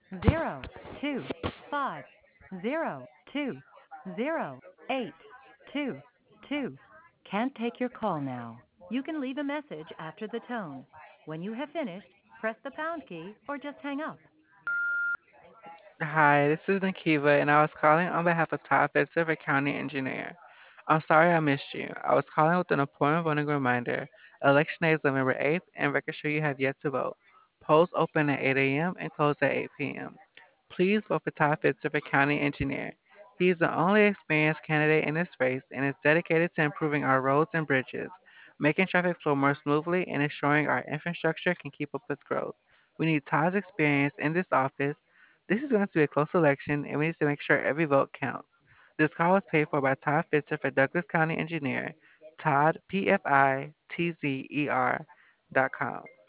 0252 Can't take your call now. You can leave a message after the tone. When you have finished, press the pound key or just hang up. Hi, this is Nakiva, and I was calling on behalf of Todd Fitzer for County Engineer. I'm sorry I missed you. I was calling with an important voting reminder. Election day is November 8th, and record sure you have yet to vote. Polls open at 8 a.m. and close at 8 p.m. Please vote for Todd Fitzer for County Engineer. He is the only experienced candidate in this race and is dedicated to improving our roads and bridges, making traffic flow more smoothly, and ensuring our infrastructure can keep up with growth. We need Todd's experience in this office. This is going to be a close election, and we need to make sure every vote counts. This call was paid for by Todd Fitzer for Douglas County Engineer, Todd, PFITZER.com.